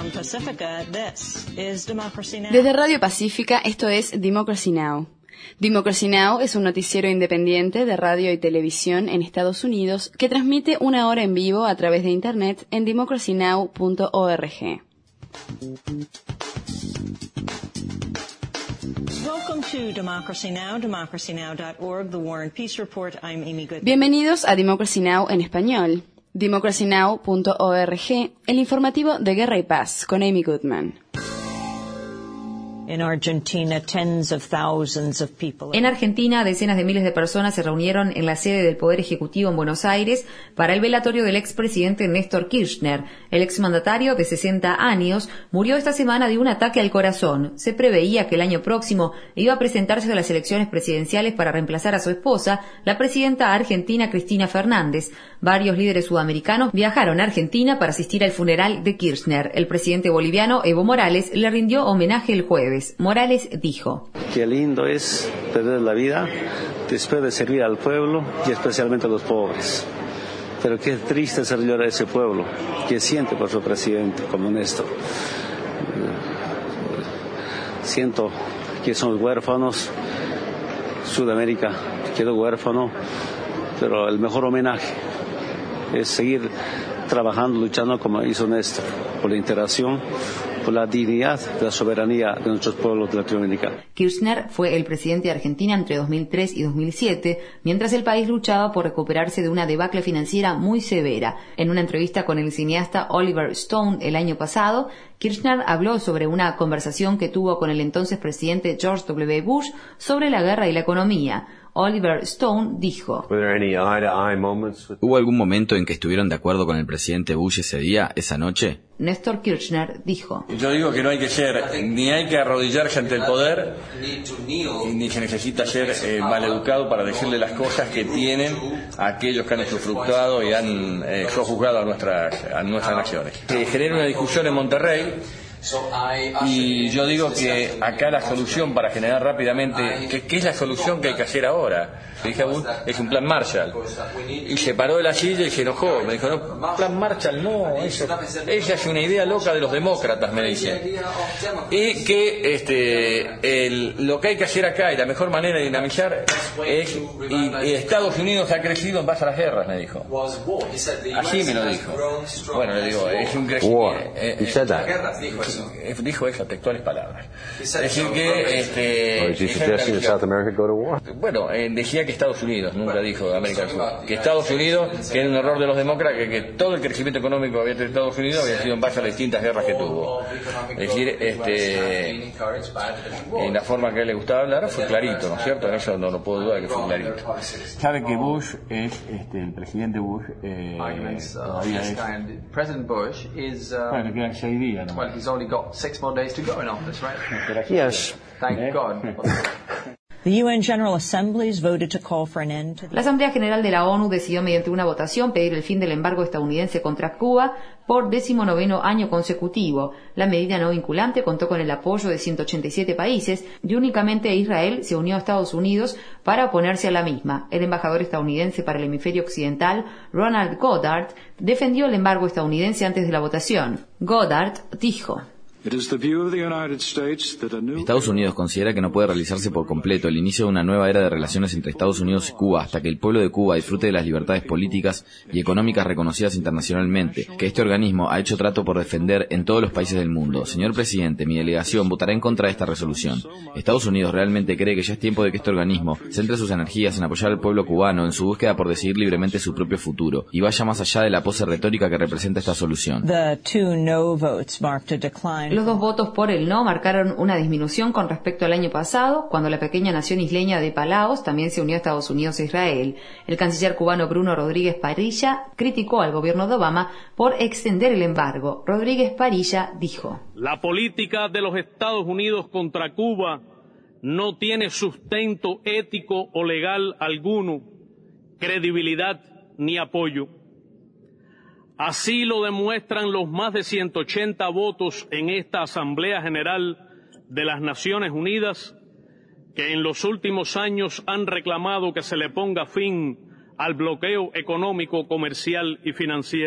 Pacifica, this is Democracy Now! Desde Radio Pacífica, esto es Democracy Now! Democracy Now! Es un noticiero independiente de radio y televisión en Estados Unidos que transmite una hora en vivo a través de Internet en democracynow.org. Welcome to Democracy Now!, democracynow.org, The War and Peace Report. I'm Amy Goodman. Bienvenidos a Democracy Now! En español. democracynow.org, el informativo de Guerra y Paz, con Amy Goodman. En Argentina, decenas de miles de personas se reunieron en la sede del Poder Ejecutivo en Buenos Aires para el velatorio del expresidente Néstor Kirchner. El exmandatario, de 60 años, murió esta semana de un ataque al corazón. Se preveía que el año próximo iba a presentarse a las elecciones presidenciales para reemplazar a su esposa, la presidenta argentina Cristina Fernández. Varios líderes sudamericanos viajaron a Argentina para asistir al funeral de Kirchner. El presidente boliviano, Evo Morales, le rindió homenaje el jueves. Morales dijo: Qué lindo es perder la vida después de servir al pueblo y especialmente a los pobres. Pero qué triste es llorar a ese pueblo que siente por su presidente como Néstor. Siento que son huérfanos. Sudamérica quedó huérfano, pero el mejor homenaje es seguir trabajando, luchando como hizo Néstor, por la integración, por la dignidad de la soberanía de nuestros pueblos latinoamericanos. Kirchner fue el presidente de Argentina entre 2003 y 2007, mientras el país luchaba por recuperarse de una debacle financiera muy severa. En una entrevista con el cineasta Oliver Stone el año pasado, Kirchner habló sobre una conversación que tuvo con el entonces presidente George W. Bush sobre la guerra y la economía. Oliver Stone dijo: ¿Hubo algún momento en que estuvieron de acuerdo con el presidente Bush ese día, esa noche? Néstor Kirchner dijo: Yo digo que no hay que ni hay que arrodillarse ante el poder, ni se necesita ser maleducado para decirle las cosas que tienen a aquellos que han usufructuado y han sojuzgado a nuestras naciones. Se genera una discusión en Monterrey. Y yo digo que acá la solución para generar rápidamente, ¿qué es la solución que hay que hacer ahora? Dije, es un plan Marshall. Y se paró de la silla y se enojó. Me dijo, no, plan Marshall no, esa es una idea loca de los demócratas, me dice. Y que lo que hay que hacer acá y la mejor manera de dinamizar es, y Estados Unidos ha crecido en base a las guerras, me dijo. Así me lo dijo. Bueno, le digo, es un crecimiento. Dijo esas textuales palabras. Es decir que bueno, decía que Estados Unidos, nunca dijo América del Sur, que Estados Unidos, que era un error de los demócratas, que todo el crecimiento económico había tenido Estados Unidos había sido en base a las distintas guerras que tuvo. Es decir, en la forma que a él le gustaba hablar fue clarito, ¿no es cierto? En eso no puedo dudar que fue clarito. Sabe que Bush es el presidente Bush todavía es President Bush is bueno, quedan 6 días, ¿no? well, he's only got 6 more days to go in office, right? Yes. Thank God. The UN General Assemblies voted to call for an end to the... La Asamblea General de la ONU decidió mediante una votación pedir el fin del embargo estadounidense contra Cuba por 19º año consecutivo. La medida no vinculante contó con el apoyo de 187 países y únicamente Israel se unió a Estados Unidos para oponerse a la misma. El embajador estadounidense para el hemisferio occidental, Ronald Goddard, defendió el embargo estadounidense antes de la votación. Goddard dijo: Estados Unidos considera que no puede realizarse por completo el inicio de una nueva era de relaciones entre Estados Unidos y Cuba hasta que el pueblo de Cuba disfrute de las libertades políticas y económicas reconocidas internacionalmente, que este organismo ha hecho trato por defender en todos los países del mundo. Señor presidente, mi delegación votará en contra de esta resolución. Estados Unidos realmente cree que ya es tiempo de que este organismo centre sus energías en apoyar al pueblo cubano en su búsqueda por decidir libremente su propio futuro y vaya más allá de la pose retórica que representa esta solución. The two no votes marked a decline. Los 2 votos por el no marcaron una disminución con respecto al año pasado, cuando la pequeña nación isleña de Palaos también se unió a Estados Unidos e Israel. El canciller cubano Bruno Rodríguez Parilla criticó al gobierno de Obama por extender el embargo. Rodríguez Parilla dijo: La política de los Estados Unidos contra Cuba no tiene sustento ético o legal alguno, credibilidad ni apoyo. Así lo demuestran los más de 180 votos en esta Asamblea General de las Naciones Unidas, que en los últimos años han reclamado que se le ponga fin al bloqueo económico, comercial y financiero.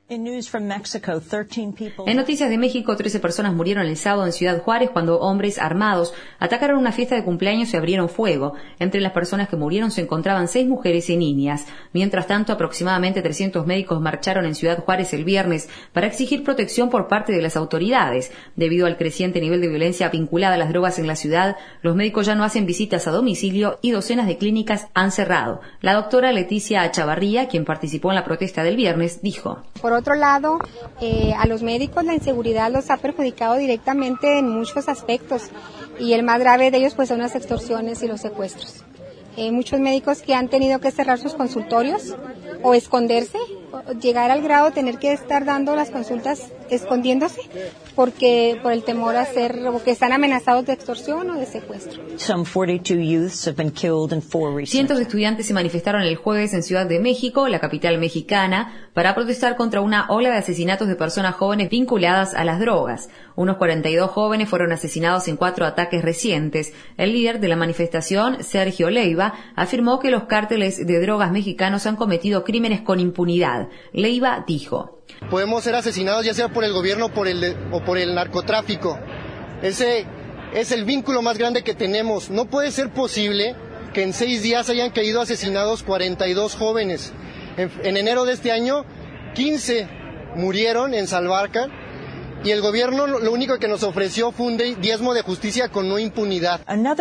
En noticias de México, 13 personas murieron el sábado en Ciudad Juárez cuando hombres armados atacaron una fiesta de cumpleaños y abrieron fuego. Entre las personas que murieron se encontraban 6 mujeres y niñas. Mientras tanto, aproximadamente 300 médicos marcharon en Ciudad Juárez el viernes para exigir protección por parte de las autoridades. Debido al creciente nivel de violencia vinculada a las drogas en la ciudad, los médicos ya no hacen visitas a domicilio y docenas de clínicas han cerrado. La doctora Leticia Chavarría, quien participó en la protesta del viernes, dijo: Por otro lado, a los médicos la inseguridad los ha perjudicado directamente en muchos aspectos y el más grave de ellos pues son las extorsiones y los secuestros. Muchos médicos que han tenido que cerrar sus consultorios o esconderse, llegar al grado de tener que estar dando las consultas escondiéndose porque por el temor a ser o que están amenazados de extorsión o de secuestro. Cientos de estudiantes se manifestaron el jueves en Ciudad de México, la capital mexicana, para protestar contra una ola de asesinatos de personas jóvenes vinculadas a las drogas. Unos 42 jóvenes fueron asesinados en 4 ataques recientes. El líder de la manifestación, Sergio Leiva, afirmó que los cárteles de drogas mexicanos han cometido crímenes con impunidad. Leiva dijo: podemos ser asesinados ya sea por el gobierno o por el narcotráfico. Ese es el vínculo más grande que tenemos. No puede ser posible que en 6 días hayan caído asesinados 42 jóvenes. En enero de este año, 15 murieron en Salvarca. Y el gobierno lo único que nos ofreció fue un diezmo de justicia con no impunidad.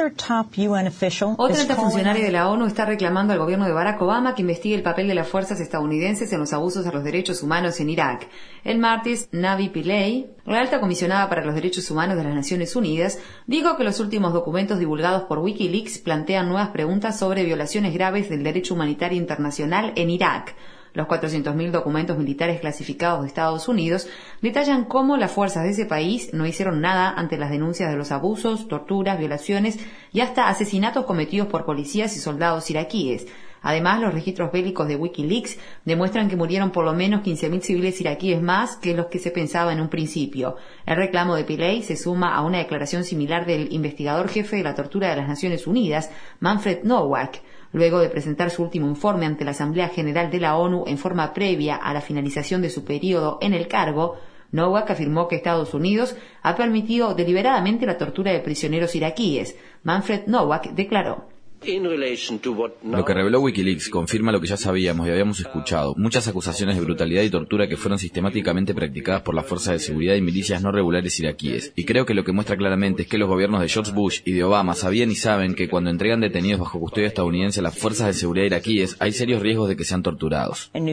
Otra alta funcionaria de la ONU está reclamando al gobierno de Barack Obama que investigue el papel de las fuerzas estadounidenses en los abusos a los derechos humanos en Irak. El martes, Navi Pillay, la alta comisionada para los derechos humanos de las Naciones Unidas, dijo que los últimos documentos divulgados por Wikileaks plantean nuevas preguntas sobre violaciones graves del derecho humanitario internacional en Irak. Los 400.000 documentos militares clasificados de Estados Unidos detallan cómo las fuerzas de ese país no hicieron nada ante las denuncias de los abusos, torturas, violaciones y hasta asesinatos cometidos por policías y soldados iraquíes. Además, los registros bélicos de Wikileaks demuestran que murieron por lo menos 15.000 civiles iraquíes más que los que se pensaba en un principio. El reclamo de Pillay se suma a una declaración similar del investigador jefe de la tortura de las Naciones Unidas, Manfred Nowak. Luego de presentar su último informe ante la Asamblea General de la ONU en forma previa a la finalización de su periodo en el cargo, Nowak afirmó que Estados Unidos ha permitido deliberadamente la tortura de prisioneros iraquíes. Manfred Nowak declaró: lo que reveló Wikileaks confirma lo que ya sabíamos y habíamos escuchado, muchas acusaciones de brutalidad y tortura que fueron sistemáticamente practicadas por las fuerzas de seguridad y milicias no regulares iraquíes. Y creo que lo que muestra claramente es que los gobiernos de George Bush y de Obama sabían y saben que cuando entregan detenidos bajo custodia estadounidense a las fuerzas de seguridad iraquíes, hay serios riesgos de que sean torturados. En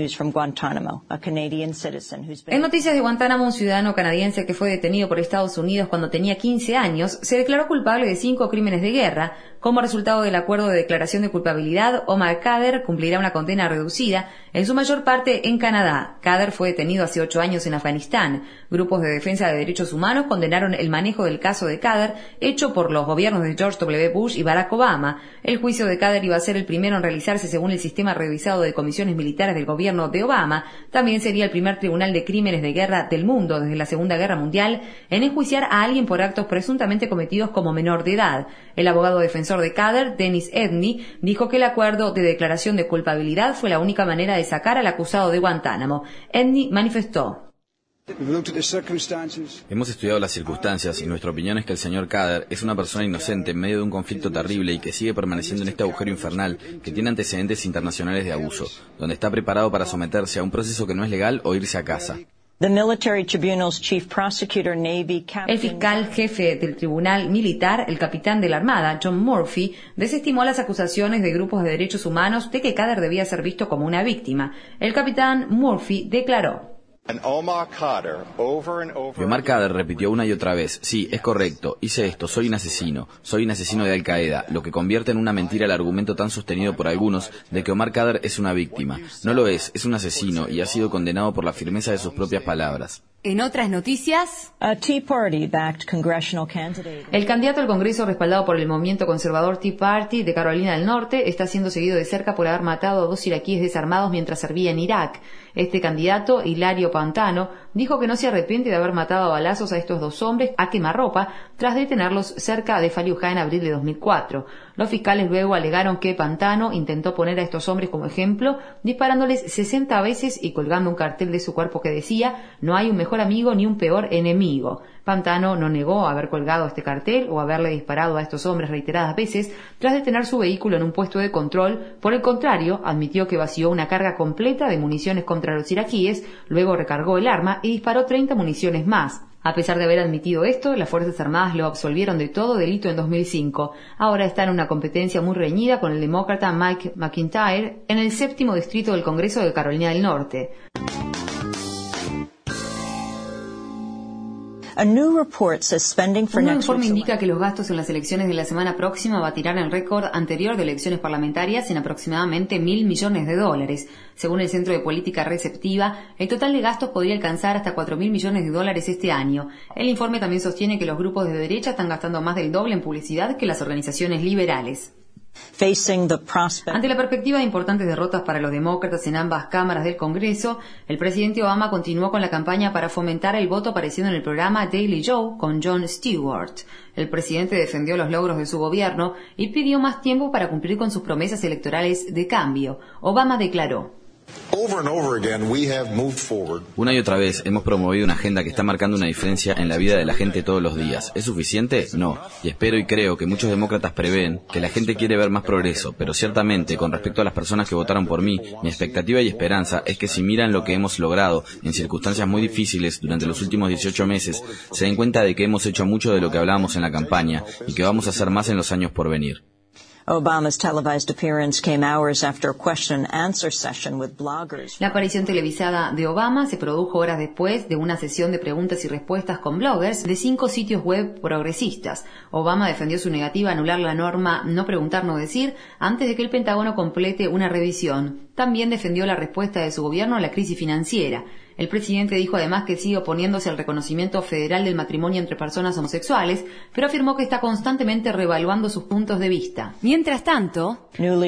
noticias de Guantánamo, un ciudadano canadiense que fue detenido por Estados Unidos cuando tenía 15 años, se declaró culpable de 5 crímenes de guerra. Como resultado del acuerdo de declaración de culpabilidad, Omar Khadr cumplirá una condena reducida, en su mayor parte en Canadá. Khadr fue detenido hace 8 años en Afganistán. Grupos de defensa de derechos humanos condenaron el manejo del caso de Khadr, hecho por los gobiernos de George W. Bush y Barack Obama. El juicio de Khadr iba a ser el primero en realizarse según el sistema revisado de comisiones militares del gobierno de Obama. También sería el primer tribunal de crímenes de guerra del mundo desde la Segunda Guerra Mundial en enjuiciar a alguien por actos presuntamente cometidos como menor de edad. El abogado defensor de Khadr, Dennis Edney, dijo que el acuerdo de declaración de culpabilidad fue la única manera de sacar al acusado de Guantánamo. Edney manifestó: hemos estudiado las circunstancias y nuestra opinión es que el señor Khadr es una persona inocente en medio de un conflicto terrible y que sigue permaneciendo en este agujero infernal que tiene antecedentes internacionales de abuso, donde está preparado para someterse a un proceso que no es legal o irse a casa. El fiscal jefe del tribunal militar, el capitán de la Armada, John Murphy, desestimó las acusaciones de grupos de derechos humanos de que Khadr debía ser visto como una víctima. El capitán Murphy declaró: Omar Khadr repitió una y otra vez: sí, es correcto, hice esto, soy un asesino de Al Qaeda, lo que convierte en una mentira el argumento tan sostenido por algunos de que Omar Khadr es una víctima. No lo es un asesino y ha sido condenado por la firmeza de sus propias palabras. En otras noticias, el candidato al Congreso respaldado por el movimiento conservador Tea Party de Carolina del Norte está siendo seguido de cerca por haber matado a 2 iraquíes desarmados mientras servía en Irak. Este candidato, Hilario Pantano, dijo que no se arrepiente de haber matado a balazos a estos 2 hombres a quemarropa tras detenerlos cerca de Fallujah en abril de 2004. Los fiscales luego alegaron que Pantano intentó poner a estos hombres como ejemplo, disparándoles 60 veces y colgando un cartel de su cuerpo que decía «No hay un mejor amigo ni un peor enemigo». Pantano no negó haber colgado este cartel o haberle disparado a estos hombres reiteradas veces tras detener su vehículo en un puesto de control. Por el contrario, admitió que vació una carga completa de municiones contra los iraquíes, luego recargó el arma y disparó 30 municiones más. A pesar de haber admitido esto, las Fuerzas Armadas lo absolvieron de todo delito en 2005. Ahora está en una competencia muy reñida con el demócrata Mike McIntyre en el 7º distrito del Congreso de Carolina del Norte. Un nuevo informe indica que los gastos en las elecciones de la semana próxima batirán el récord anterior de elecciones parlamentarias en aproximadamente $1.000 millones. Según el Centro de Política Receptiva, el total de gastos podría alcanzar hasta $4.000 millones este año. El informe también sostiene que los grupos de derecha están gastando más del doble en publicidad que las organizaciones liberales. Ante la perspectiva de importantes derrotas para los demócratas en ambas cámaras del Congreso, el presidente Obama continuó con la campaña para fomentar el voto apareciendo en el programa Daily Show con Jon Stewart. El presidente defendió los logros de su gobierno y pidió más tiempo para cumplir con sus promesas electorales de cambio. Obama declaró: Una y otra vez hemos promovido una agenda que está marcando una diferencia en la vida de la gente todos los días. ¿Es suficiente? No. Y espero y creo que muchos demócratas prevén que la gente quiere ver más progreso, pero ciertamente, con respecto a las personas que votaron por mí, mi expectativa y esperanza es que si miran lo que hemos logrado en circunstancias muy difíciles durante los últimos 18 meses, se den cuenta de que hemos hecho mucho de lo que hablábamos en la campaña y que vamos a hacer más en los años por venir. Obama's televised appearance came hours after a question and answer session with bloggers. La aparición televisada de Obama se produjo horas después de una sesión de preguntas y respuestas con bloggers de 5 sitios web progresistas. Obama defendió su negativa a anular la norma no preguntar, no decir antes de que el Pentágono complete una revisión. También defendió la respuesta de su gobierno a la crisis financiera. El presidente dijo además que sigue oponiéndose al reconocimiento federal del matrimonio entre personas homosexuales, pero afirmó que está constantemente reevaluando sus puntos de vista. Mientras tanto,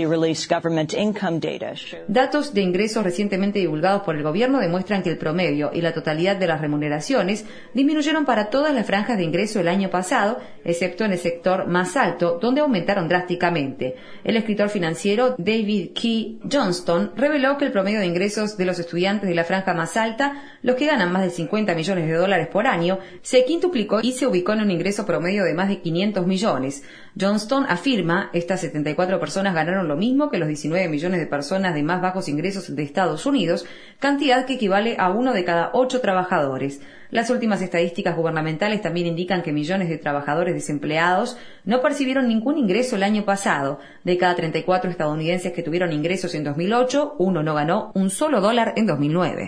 datos de ingresos recientemente divulgados por el gobierno demuestran que el promedio y la totalidad de las remuneraciones disminuyeron para todas las franjas de ingreso el año pasado, excepto en el sector más alto, donde aumentaron drásticamente. El escritor financiero David Key Johnston reveló que el promedio de ingresos de los estudiantes de la franja más alta, los que ganan más de $50 millones por año, se quintuplicó y se ubicó en un ingreso promedio de más de 500 millones. Johnston afirma, estas 74 personas ganaron lo mismo que los 19 millones de personas de más bajos ingresos de Estados Unidos, cantidad que equivale a 1 de cada 8 trabajadores. Las últimas estadísticas gubernamentales también indican que millones de trabajadores desempleados no percibieron ningún ingreso el año pasado. De cada 34 estadounidenses que tuvieron ingresos en 2008, uno no ganó un solo dólar en 2009.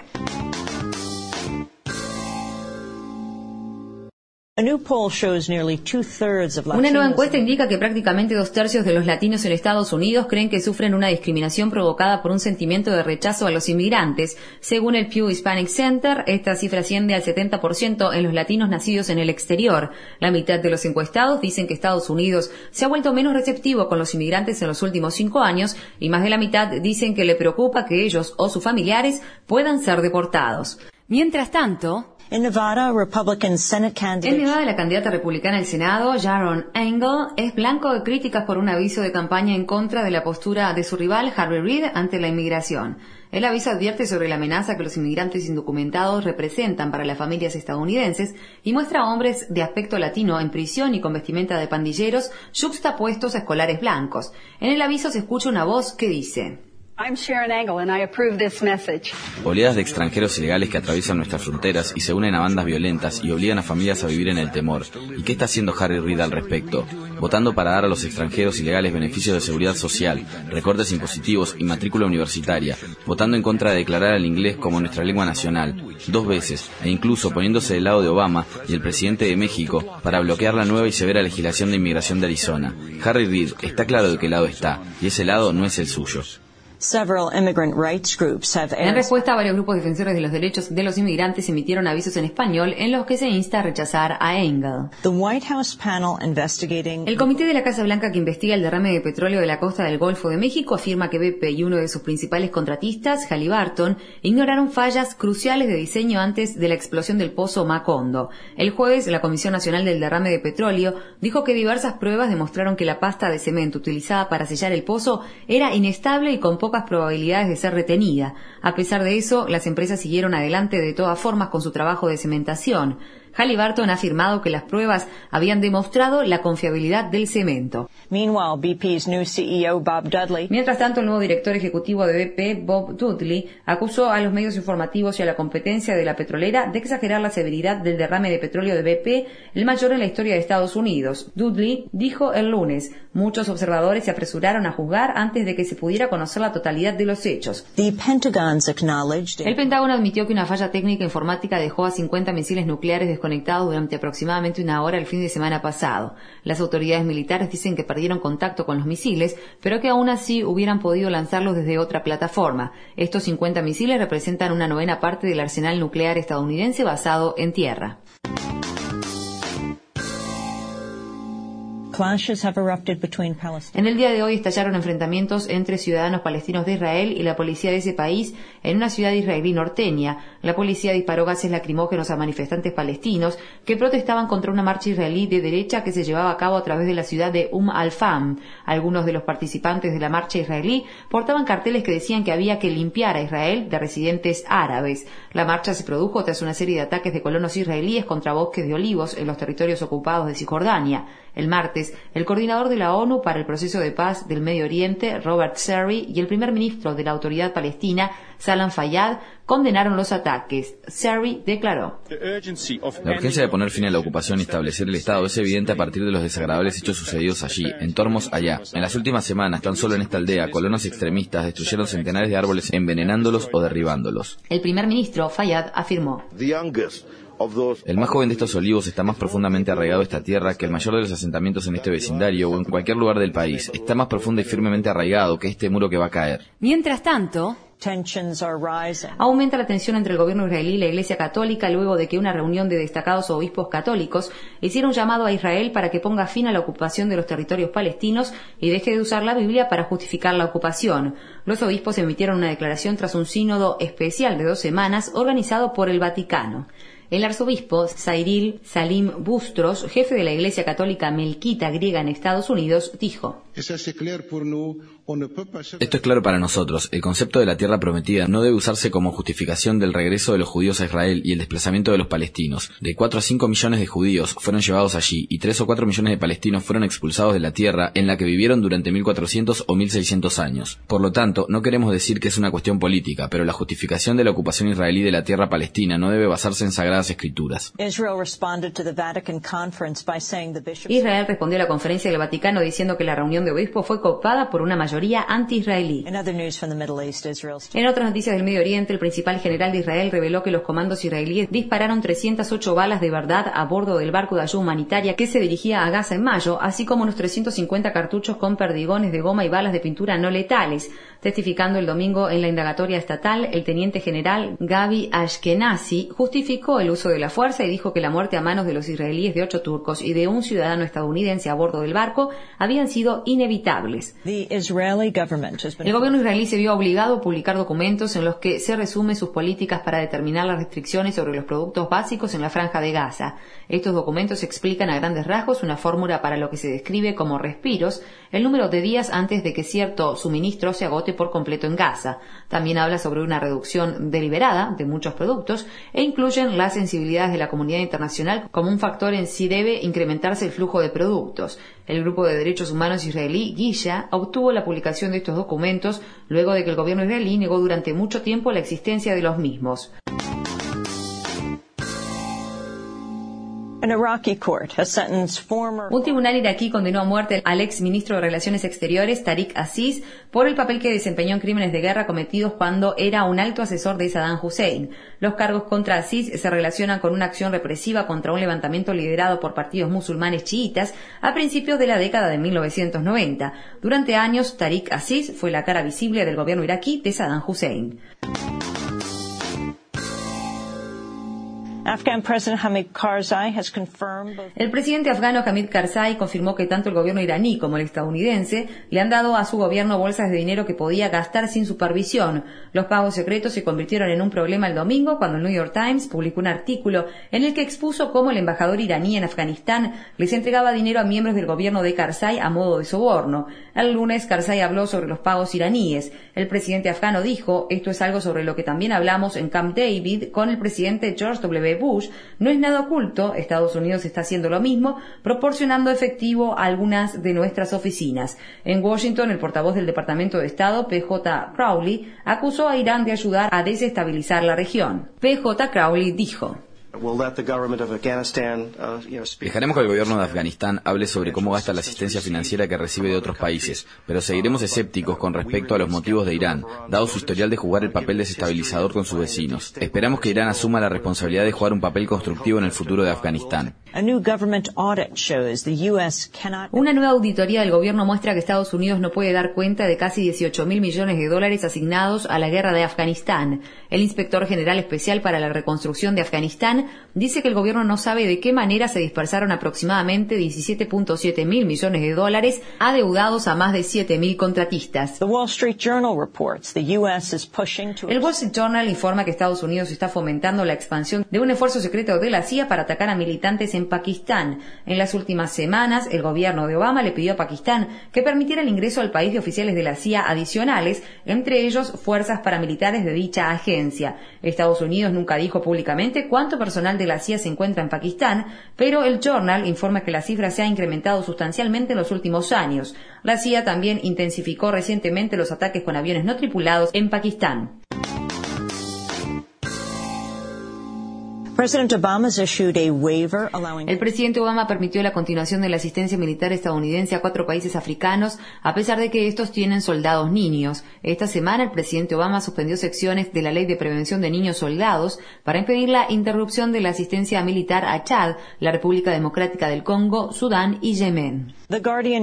Una nueva encuesta indica que prácticamente 2/3 de los latinos en Estados Unidos creen que sufren una discriminación provocada por un sentimiento de rechazo a los inmigrantes. Según el Pew Hispanic Center, esta cifra asciende al 70% en los latinos nacidos en el exterior. La mitad de los encuestados dicen que Estados Unidos se ha vuelto menos receptivo con los inmigrantes en los últimos 5 años y más de la mitad dicen que le preocupa que ellos o sus familiares puedan ser deportados. Mientras tanto, en Nevada, la candidata republicana al Senado, Sharon Engel, es blanco de críticas por un aviso de campaña en contra de la postura de su rival, Harry Reid, ante la inmigración. El aviso advierte sobre la amenaza que los inmigrantes indocumentados representan para las familias estadounidenses y muestra a hombres de aspecto latino en prisión y con vestimenta de pandilleros yuxtapuestos a escolares blancos. En el aviso se escucha una voz que dice: I'm Sharon Engel and I approve this message. Oleadas de extranjeros ilegales que atraviesan nuestras fronteras y se unen a bandas violentas y obligan a familias a vivir en el temor. ¿Y qué está haciendo Harry Reid al respecto? Votando para dar a los extranjeros ilegales beneficios de seguridad social, recortes impositivos y matrícula universitaria. Votando en contra de declarar al inglés como nuestra lengua nacional 2 veces, e incluso poniéndose del lado de Obama y el presidente de México para bloquear la nueva y severa legislación de inmigración de Arizona. Harry Reid está claro de qué lado está, y ese lado no es el suyo. En respuesta, varios grupos defensores de los derechos de los inmigrantes emitieron avisos en español en los que se insta a rechazar a Engel. El comité de la Casa Blanca que investiga el derrame de petróleo de la costa del Golfo de México afirma que BP y uno de sus principales contratistas, Halliburton, ignoraron fallas cruciales de diseño antes de la explosión del pozo Macondo. El jueves, la Comisión Nacional del Derrame de Petróleo dijo que diversas pruebas demostraron que la pasta de cemento utilizada para sellar el pozo era inestable y con pocas probabilidades de ser retenida. A pesar de eso, las empresas siguieron adelante de todas formas con su trabajo de cementación. Halliburton ha afirmado que las pruebas habían demostrado la confiabilidad del cemento. Mientras tanto, el nuevo director ejecutivo de BP, Bob Dudley, acusó a los medios informativos y a la competencia de la petrolera de exagerar la severidad del derrame de petróleo de BP, el mayor en la historia de Estados Unidos. Dudley dijo el lunes: muchos observadores se apresuraron a juzgar antes de que se pudiera conocer la totalidad de los hechos. El Pentágono admitió que una falla técnica informática dejó a 50 misiles nucleares desconectados durante aproximadamente una hora el fin de semana pasado. Las autoridades militares dicen que perdieron contacto con los misiles, pero que aún así hubieran podido lanzarlos desde otra plataforma. Estos 50 misiles representan una novena parte del arsenal nuclear estadounidense basado en tierra. En el día de hoy estallaron enfrentamientos entre ciudadanos palestinos de Israel y la policía de ese país en una ciudad israelí norteña. La policía disparó gases lacrimógenos a manifestantes palestinos que protestaban contra una marcha israelí de derecha que se llevaba a cabo a través de la ciudad de al-Fam. Algunos de los participantes de la marcha israelí portaban carteles que decían que había que limpiar a Israel de residentes árabes. La marcha se produjo tras una serie de ataques de colonos israelíes contra bosques de olivos en los territorios ocupados de Cisjordania. El martes, el coordinador de la ONU para el proceso de paz del Medio Oriente, Robert Serry, y el primer ministro de la Autoridad Palestina, Salam Fayyad, condenaron los ataques. Serry declaró: la urgencia de poner fin a la ocupación y establecer el Estado es evidente a partir de los desagradables hechos sucedidos allí, en Tormos allá. En las últimas semanas, tan solo en esta aldea, colonos extremistas destruyeron centenares de árboles envenenándolos o derribándolos. El primer ministro, Fayyad, afirmó: el más joven de estos olivos está más profundamente arraigado a esta tierra que el mayor de los asentamientos en este vecindario o en cualquier lugar del país. Está más profunda y firmemente arraigado que este muro que va a caer. Mientras tanto, aumenta la tensión entre el gobierno israelí y la Iglesia Católica luego de que una reunión de destacados obispos católicos hiciera un llamado a Israel para que ponga fin a la ocupación de los territorios palestinos y deje de usar la Biblia para justificar la ocupación. Los obispos emitieron una declaración tras un sínodo especial de 2 semanas organizado por el Vaticano. El arzobispo Cyril Salim Bustros, jefe de la Iglesia Católica Melquita griega en Estados Unidos, dijo: esto es claro para nosotros. El concepto de la tierra prometida no debe usarse como justificación del regreso de los judíos a Israel y el desplazamiento de los palestinos. De 4 a 5 millones de judíos fueron llevados allí y 3 o 4 millones de palestinos fueron expulsados de la tierra en la que vivieron durante 1400 o 1600 años. Por lo tanto, no queremos decir que es una cuestión política, pero la justificación de la ocupación israelí de la tierra palestina no debe basarse en sagradas escrituras. Israel respondió a la conferencia del Vaticano diciendo que la reunión de obispos fue copada por una mayoría anti-israelí. En otras noticias del Medio Oriente, el principal general de Israel reveló que los comandos israelíes dispararon 308 balas de verdad a bordo del barco de ayuda humanitaria que se dirigía a Gaza en mayo, así como unos 350 cartuchos con perdigones de goma y balas de pintura no letales. Testificando el domingo en la indagatoria estatal, el teniente general Gabi Ashkenazi justificó el uso de la fuerza y dijo que la muerte a manos de los israelíes de 8 turcos y de un ciudadano estadounidense a bordo del barco habían sido inevitables. El gobierno israelí se vio obligado a publicar documentos en los que se resumen sus políticas para determinar las restricciones sobre los productos básicos en la franja de Gaza. Estos documentos explican a grandes rasgos una fórmula para lo que se describe como respiros, el número de días antes de que cierto suministro se agote por completo en Gaza. También habla sobre una reducción deliberada de muchos productos e incluyen las sensibilidades de la comunidad internacional como un factor en si debe incrementarse el flujo de productos. El grupo de derechos humanos israelí, Gisha, obtuvo la publicación de estos documentos luego de que el gobierno israelí negó durante mucho tiempo la existencia de los mismos. Un tribunal iraquí condenó a muerte al ex ministro de Relaciones Exteriores, Tariq Aziz, por el papel que desempeñó en crímenes de guerra cometidos cuando era un alto asesor de Saddam Hussein. Los cargos contra Aziz se relacionan con una acción represiva contra un levantamiento liderado por partidos musulmanes chiitas a principios de la década de 1990. Durante años, Tariq Aziz fue la cara visible del gobierno iraquí de Saddam Hussein. El presidente afgano Hamid Karzai confirmó que tanto el gobierno iraní como el estadounidense le han dado a su gobierno bolsas de dinero que podía gastar sin supervisión. Los pagos secretos se convirtieron en un problema el domingo cuando el New York Times publicó un artículo en el que expuso cómo el embajador iraní en Afganistán les entregaba dinero a miembros del gobierno de Karzai a modo de soborno. El lunes Karzai habló sobre los pagos iraníes. El presidente afgano dijo: "Esto es algo sobre lo que también hablamos en Camp David con el presidente George W. Bush. No es nada oculto, Estados Unidos está haciendo lo mismo, proporcionando efectivo a algunas de nuestras oficinas". En Washington, el portavoz del Departamento de Estado, P.J. Crowley, acusó a Irán de ayudar a desestabilizar la región. P.J. Crowley dijo: Dejaremos que el gobierno de Afganistán hable sobre cómo gasta la asistencia financiera que recibe de otros países, pero seguiremos escépticos con respecto a los motivos de Irán, dado su historial de jugar el papel desestabilizador con sus vecinos. Esperamos que Irán asuma la responsabilidad de jugar un papel constructivo en el futuro de Afganistán. Una nueva auditoría del gobierno muestra que Estados Unidos no puede dar cuenta de casi 18.000 millones de dólares asignados a la guerra de Afganistán. El inspector general especial para la reconstrucción de Afganistán dice que el gobierno no sabe de qué manera se dispersaron aproximadamente 17.7 mil millones de dólares adeudados a más de 7.000 contratistas. El Wall Street Journal informa que Estados Unidos está fomentando la expansión de un esfuerzo secreto de la CIA para atacar a militantes en Pakistán. En las últimas semanas, el gobierno de Obama le pidió a Pakistán que permitiera el ingreso al país de oficiales de la CIA adicionales, entre ellos fuerzas paramilitares de dicha agencia. Estados Unidos nunca dijo públicamente cuánto personal de la CIA se encuentra en Pakistán, pero el Journal informa que la cifra se ha incrementado sustancialmente en los últimos años. La CIA también intensificó recientemente los ataques con aviones no tripulados en Pakistán. El presidente Obama permitió la continuación de la asistencia militar estadounidense a 4 países africanos, a pesar de que estos tienen soldados niños. Esta semana, el presidente Obama suspendió secciones de la Ley de Prevención de Niños Soldados para impedir la interrupción de la asistencia militar a Chad, la República Democrática del Congo, Sudán y Yemen. El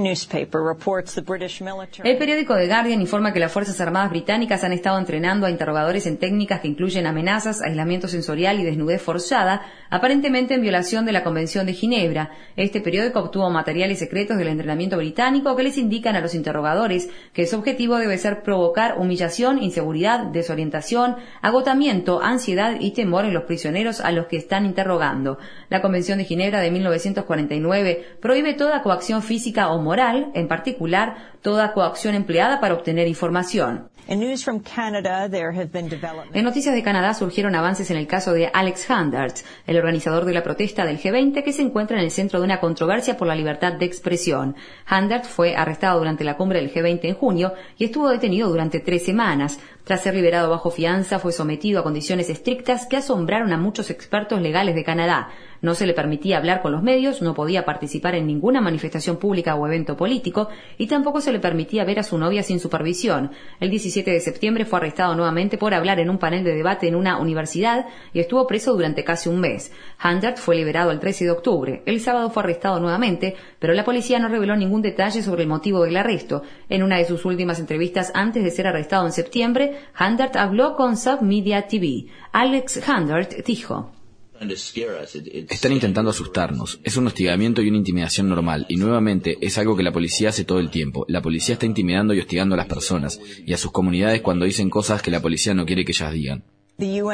periódico The Guardian informa que las Fuerzas Armadas británicas han estado entrenando a interrogadores en técnicas que incluyen amenazas, aislamiento sensorial y desnudez forzada, aparentemente en violación de la Convención de Ginebra. Este periódico obtuvo materiales secretos del entrenamiento británico que les indican a los interrogadores que su objetivo debe ser provocar humillación, inseguridad, desorientación, agotamiento, ansiedad y temor en los prisioneros a los que están interrogando. La Convención de Ginebra de 1949 prohíbe toda coacción física o moral, en particular toda coacción empleada para obtener información. En noticias de Canadá surgieron avances en el caso de Alex Handart, el organizador de la protesta del G20 que se encuentra en el centro de una controversia por la libertad de expresión. Handart fue arrestado durante la cumbre del G20 en junio y estuvo detenido durante 3 semanas. Tras ser liberado bajo fianza, fue sometido a condiciones estrictas que asombraron a muchos expertos legales de Canadá. No se le permitía hablar con los medios, no podía participar en ninguna manifestación pública o evento político y tampoco se le permitía ver a su novia sin supervisión. El 17 de septiembre fue arrestado nuevamente por hablar en un panel de debate en una universidad y estuvo preso durante casi un mes. Handart fue liberado el 13 de octubre. El sábado fue arrestado nuevamente, pero la policía no reveló ningún detalle sobre el motivo del arresto. En una de sus últimas entrevistas antes de ser arrestado en septiembre, Handart habló con Submedia TV. Alex Handart dijo: Están intentando asustarnos. Es un hostigamiento y una intimidación normal, y nuevamente es algo que la policía hace todo el tiempo. La policía está intimidando y hostigando a las personas y a sus comunidades cuando dicen cosas que la policía no quiere que ellas digan. El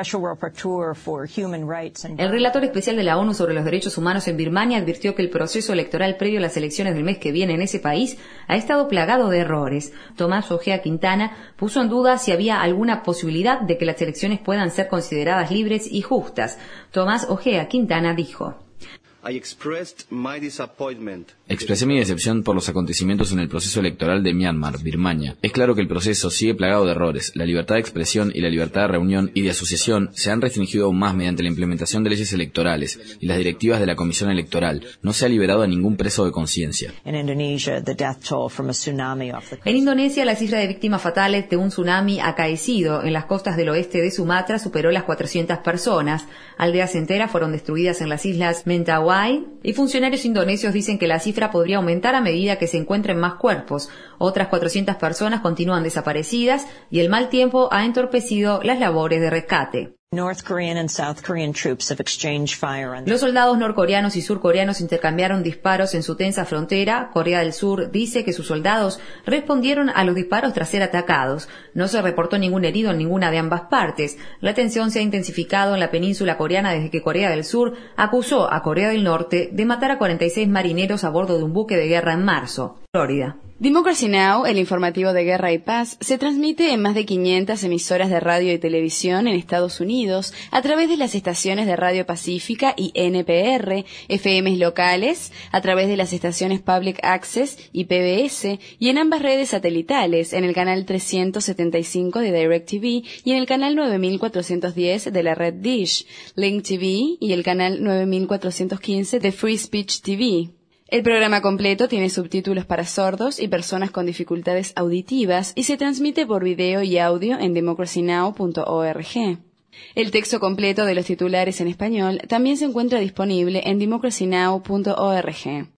relator especial de la ONU sobre los derechos humanos en Birmania advirtió que el proceso electoral previo a las elecciones del mes que viene en ese país ha estado plagado de errores. Tomás Ojea Quintana puso en duda si había alguna posibilidad de que las elecciones puedan ser consideradas libres y justas. Tomás Ojea Quintana dijo: Expresé mi decepción por los acontecimientos en el proceso electoral de Myanmar, Birmania. Es claro que el proceso sigue plagado de errores. La libertad de expresión y la libertad de reunión y de asociación se han restringido aún más mediante la implementación de leyes electorales y las directivas de la Comisión Electoral. No se ha liberado a ningún preso de conciencia. En Indonesia, la cifra de víctimas fatales de un tsunami acaecido en las costas del oeste de Sumatra superó las 400 personas. Aldeas enteras fueron destruidas en las islas Mentawai y funcionarios indonesios dicen que la cifra podría aumentar a medida que se encuentren más cuerpos. Otras 400 personas continúan desaparecidas y el mal tiempo ha entorpecido las labores de rescate. Los soldados norcoreanos y surcoreanos intercambiaron disparos en su tensa frontera. Corea del Sur dice que sus soldados respondieron a los disparos tras ser atacados. No se reportó ningún herido en ninguna de ambas partes. La tensión se ha intensificado en la península coreana desde que Corea del Sur acusó a Corea del Norte de matar a 46 marineros a bordo de un buque de guerra en marzo. Florida. Democracy Now!, el informativo de guerra y paz, se transmite en más de 500 emisoras de radio y televisión en Estados Unidos a través de las estaciones de Radio Pacífica y NPR, FMs locales, a través de las estaciones Public Access y PBS, y en ambas redes satelitales, en el canal 375 de DirecTV y en el canal 9410 de la red Dish, Link TV y el canal 9415 de Free Speech TV. El programa completo tiene subtítulos para sordos y personas con dificultades auditivas y se transmite por video y audio en democracynow.org. El texto completo de los titulares en español también se encuentra disponible en democracynow.org.